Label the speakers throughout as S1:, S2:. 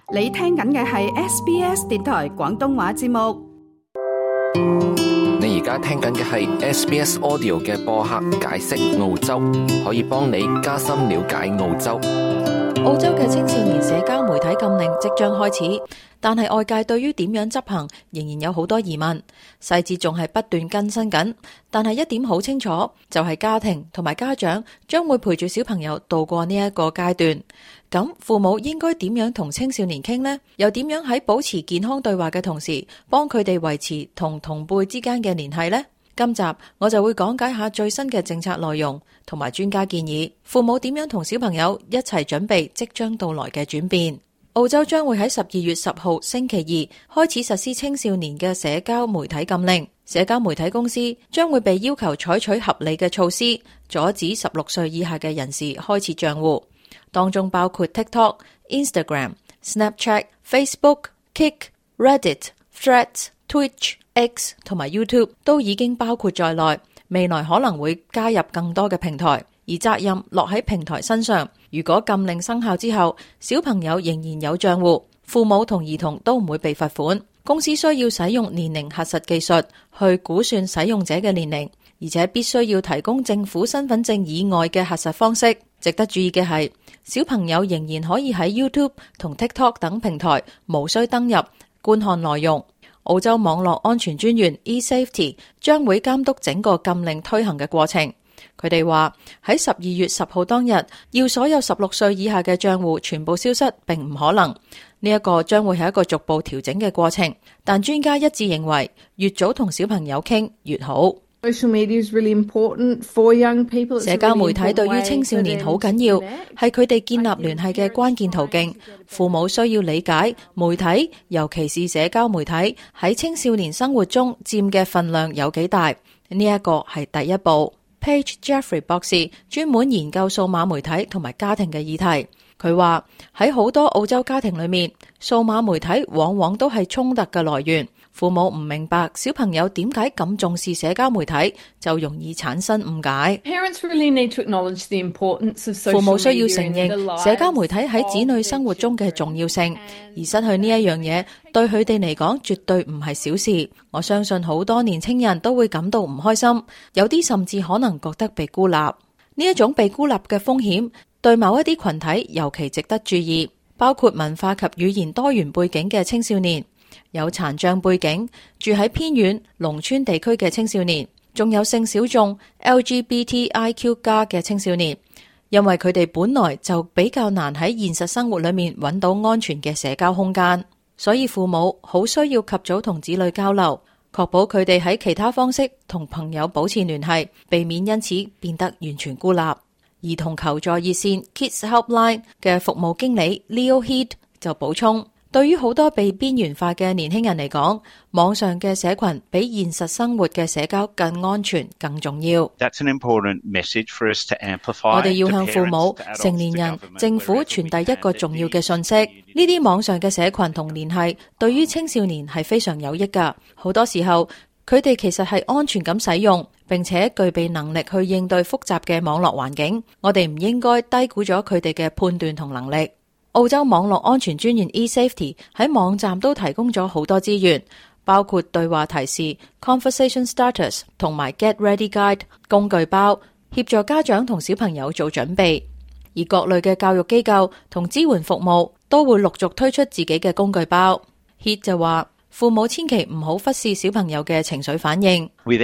S1: 你聽緊嘅係 SBS 電台廣東話節目。
S2: 你而家聽緊嘅係 SBS Audio 嘅播客解釋澳洲，可以幫你加深了解澳洲。
S3: 澳洲嘅青少年社交媒體禁令即將開始，但係外界對於點樣執行仍然有好多疑問，細節仲係不斷更新緊。但係一點好清楚，就係家庭同埋家長將會陪住小朋友度過呢一個階段。咁父母應該點樣同青少年傾呢？又點樣喺保持健康對話嘅同時，幫佢哋維持同同輩之間嘅聯繫呢？今集我就會講解下最新嘅政策內容同埋專家建議，父母點樣同小朋友一齊準備即將到來嘅轉變。澳洲將會喺12月10號星期二開始實施青少年嘅社交媒體禁令，社交媒體公司將會被要求採取合理嘅措施，阻止16歲以下嘅人士開設賬戶，當中包括 TikTok、Instagram、Facebook、Kick、Reddit、Threads、Twitch、X 同埋 YouTube 都已經包括在內，未來可能會加入更多嘅平台，而責任落喺平台身上。如果禁令生效之後，小朋友仍然有賬戶，父母同兒童都唔會被罰款。公司需要使用年齡核實技術去估算使用者嘅年齡，而且必須要提供政府身份證以外嘅核實方式。值得注意嘅係，小朋友仍然可以喺 YouTube 同 TikTok 等平台無需登入觀看內容。澳洲網絡安全專員 eSafety 將會監督整個禁令推行嘅過程。佢哋話喺12月10號當日，要所有16歲以下嘅賬戶全部消失並唔可能。呢一個將會係一個逐步調整嘅過程，但專家一致認為越早同小朋友傾越好。社交媒體對於青少年好緊要，係佢哋建立聯繫嘅關鍵途徑。父母需要理解媒體，尤其是社交媒體喺青少年生活中佔嘅份量有幾大。呢一個係第一步。Paige Jeffrey 博士專門研究數碼媒體同埋家庭嘅議題。佢話喺好多澳洲家庭裏面，數碼媒體往往都係衝突嘅來源。父母唔明白小朋友點解咁重視社交媒體，就容易產生誤解。父母需要承認社交媒體喺子女生活中嘅重要性，而失去呢一樣嘢對佢哋嚟講絕對唔係小事。我相信好多年輕人都會感到唔開心，有啲甚至可能覺得被孤立。呢一種被孤立嘅風險對某一啲群體尤其值得注意，包括文化及語言多元背景嘅青少年，有殘障背景、住喺偏遠農村地區嘅青少年，仲有性小眾 LGBTIQ+ 嘅青少年，因為佢哋本來就比較難喺現實生活裏面揾到安全嘅社交空間，所以父母好需要及早同子女交流，確保佢哋喺其他方式同朋友保持聯繫，避免因此變得完全孤立。兒童求助熱線 Kids Helpline 嘅服務經理 Leo Heed 就補充，對於好多被邊緣化嘅年輕人嚟講，網上嘅社群比現實生活嘅社交更安全、更重要。我哋要向父母、成年人、政府傳遞一個重要嘅信息，呢啲網上嘅社群同聯繫對於青少年係非常有益㗎。好多時候，佢哋其實係安全咁使用，並且具備能力去應對複雜嘅網絡環境。我哋唔應該低估咗佢哋嘅判斷同能力。澳洲網絡安全專員 eSafety 喺網站都提供咗好多資源，包括對話提示 Conversation Starters 同埋 Get Ready Guide 工具包，協助家長同小朋友做準備。而各類嘅教育機構同支援服務都會陸續推出自己嘅工具包。Heat 就話，父母千祈唔好忽視小朋友嘅情緒反應。我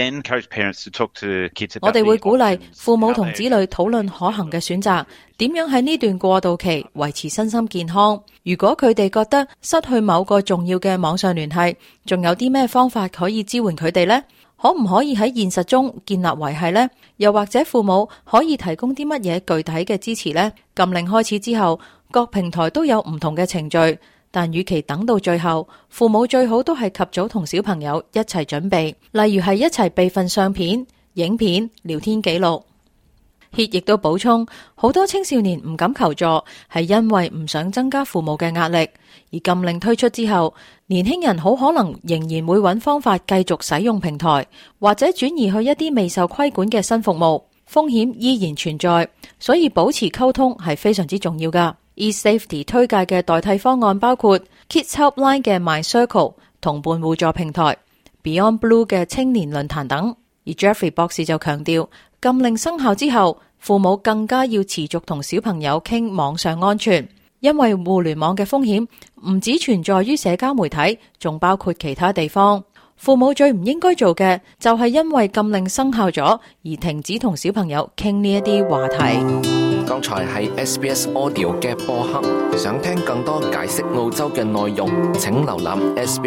S3: 哋會鼓勵父母同子女討論可行嘅選擇，點樣喺呢段過渡期維持身心健康。如果佢哋覺得失去某個重要嘅網上聯繫，仲有啲咩方法可以支援佢哋呢？可唔可以喺現實中建立維繫呢？又或者父母可以提供啲乜嘢具體嘅支持呢？禁令開始之後，各平台都有唔同嘅程序。但與其等到最後，父母最好都係及早同小朋友一齊準備，例如係一齊備份相片、影片、聊天記錄。Heat 亦都補充，好多青少年唔敢求助，係因為唔想增加父母嘅壓力。而禁令推出之後，年輕人好可能仍然會揾方法繼續使用平台，或者轉移去一啲未受規管嘅新服務，風險依然存在，所以保持溝通係非常之重要㗎。 eSafety 推介嘅代替方案包括 Kids Helpline 嘅 My Circle 同伴互助平台、Beyond Blue 嘅青年論壇等。而 Jeffrey 博士就強調，禁令生效之後，父母更加要持續同小朋友傾網上安全，因為互聯網嘅風險唔只存在於社交媒體，仲包括其他地方。父母最唔應該做嘅就係因為禁令生效咗而停止同小朋友傾呢一啲話題。
S2: 剛才係 SBS Audio 嘅播客，想聽更多解釋澳洲嘅內容，請瀏覽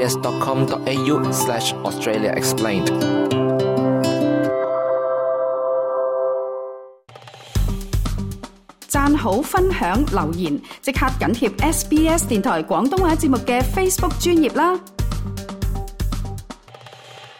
S2: sbs.com.au/AustraliaExplained。
S1: 讚好、分享、留言，即刻緊貼SBS 電台廣東話節目嘅 Facebook 專頁啦！